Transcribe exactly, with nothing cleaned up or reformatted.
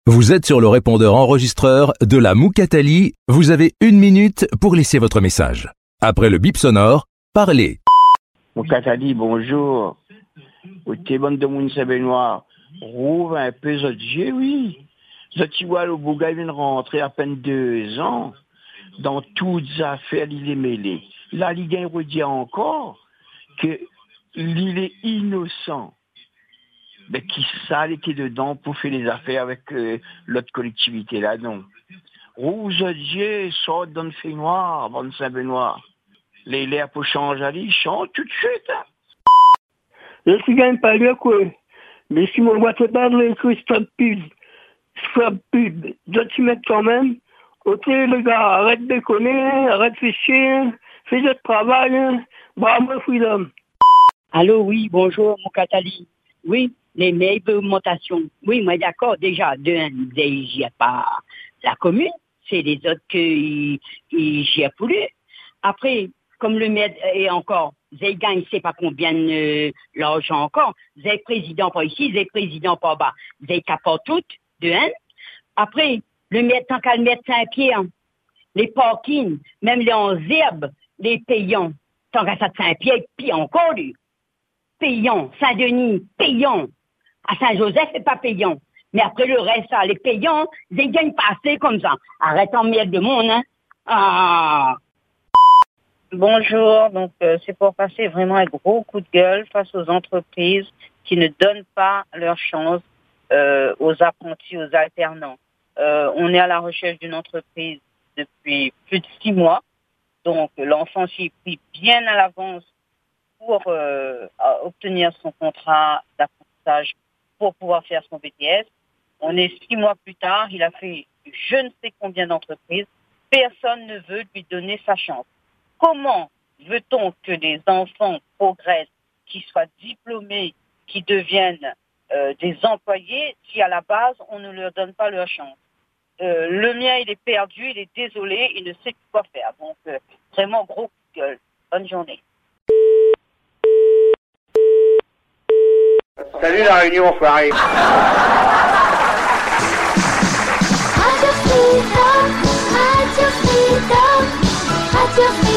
Vous êtes sur le répondeur enregistreur de la Moukatali. Vous avez une minute pour laisser votre message. Après le bip sonore, parlez. Moukatali, bonjour. Au Tébon de Mounsa-Benoît, rouvre un peu Zodjier, oui. Zotiwa le Bouga vient de rentrer à peine deux ans. Dans toutes les affaires, il est mêlé. La Ligue un redit encore qu'il est innocent. Mais qui sale était dedans pour faire les affaires avec euh, l'autre collectivité là, non. Rouge Dieu sort dans le fait noir, bon Saint-Benoît. Les l'air pour changer à lui, chante tout de suite. Hein. Je suis gagne pas bien quoi. Mais si mon boîte parle, que stop pub. Stop pub. Dois-tu mettre quand même? Ok les gars, arrête de déconner, arrête de faire chier, fais votre travail, hein. Bravo Freedom. Allô, oui, bonjour, Moukatali. Oui. Les meilleures augmentations. Oui, moi d'accord, déjà, d'un, il n'y a pas la commune, c'est les autres qui n'y a plus. Après, comme le maire est encore, ils gagnent, je ne sais pas combien de l'argent encore, vous êtes président par ici, vous êtes président par bas, vous êtes capable tout, de un. Après, le maire, tant qu'à le mettre Saint-Pierre, les parkings, même les en herbe, les payants, tant qu'à ça de Saint-Pierre, puis encore, lui. Payant, Saint-Denis, payant. À Saint-Joseph, c'est pas payant. Mais après le reste, ça, les payants, ils gagnent pas assez comme ça. Arrête en miel de monde, hein. Ah. Bonjour, donc euh, c'est pour passer vraiment un gros coup de gueule face aux entreprises qui ne donnent pas leur chance euh, aux apprentis, aux alternants. Euh, on est à la recherche d'une entreprise depuis plus de six mois. Donc l'enfant s'y est pris bien à l'avance pour euh, obtenir son contrat d'apprentissage pour pouvoir faire son B T S. On est six mois plus tard, il a fait je ne sais combien d'entreprises. Personne ne veut lui donner sa chance. Comment veut-on que les enfants progressent, qu'ils soient diplômés, qu'ils deviennent euh, des employés, si à la base, on ne leur donne pas leur chance? Euh, le mien, il est perdu, il est désolé, il ne sait plus quoi faire. Donc, euh, vraiment, gros coup de gueule. Bonne journée. Salut la Réunion, enfoiré. Radio Freedom, Radio Freedom, Radio Freedom.